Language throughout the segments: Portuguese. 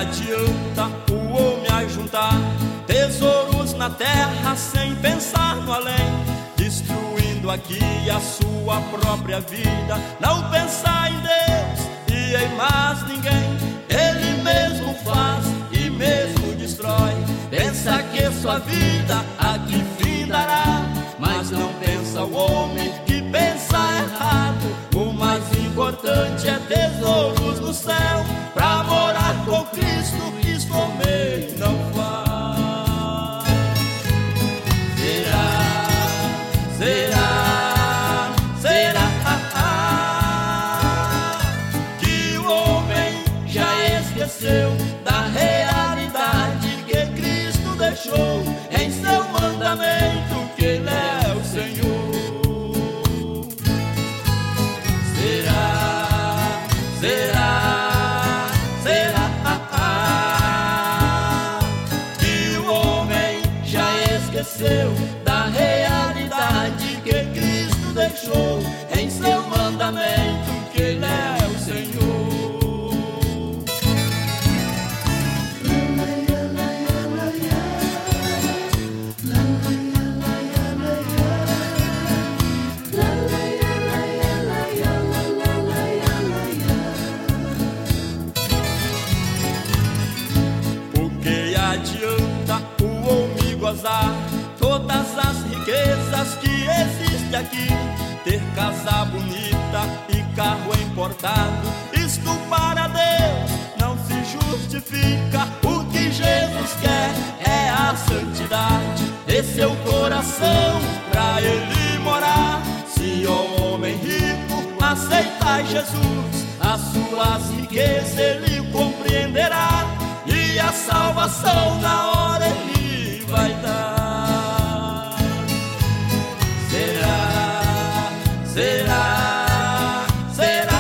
adianta o homem ajuntar tesouros na terra sem pensar no além, destruindo aqui a sua própria vida, não pensar em Deus e em mais ninguém. Ele mesmo faz e mesmo destrói, pensa que sua vida aqui findará, mas não pensa o homem que pensa errado. O mais importante é tesouros no céu, pra morar com Cristo, isso homem não faz. Será que o homem já esqueceu da realidade que Cristo deixou em seu mandamento, que Ele é o Senhor? Que o homem já esqueceu da realidade que Cristo deixou em seu mandamento, que Ele é o Senhor. Adianta o homem gozar todas as riquezas que existem aqui, ter casa bonita e carro importado, isto para Deus não se justifica. O que Jesus quer é a santidade de seu coração, pra Ele morar. Se o homem rico aceitar Jesus, as suas riquezas Ele compreenderá, e a salvação na hora Ele vai dar. Será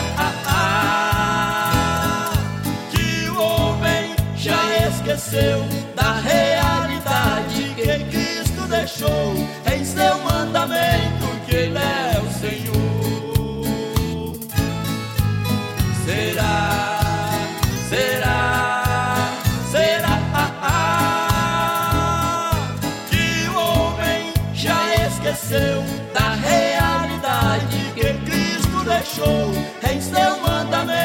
que o homem já esqueceu da realidade que Cristo deixou em seu mandamento, que Ele é o Senhor? Será que o homem já esqueceu da realidade que Cristo deixou em seu mandamento?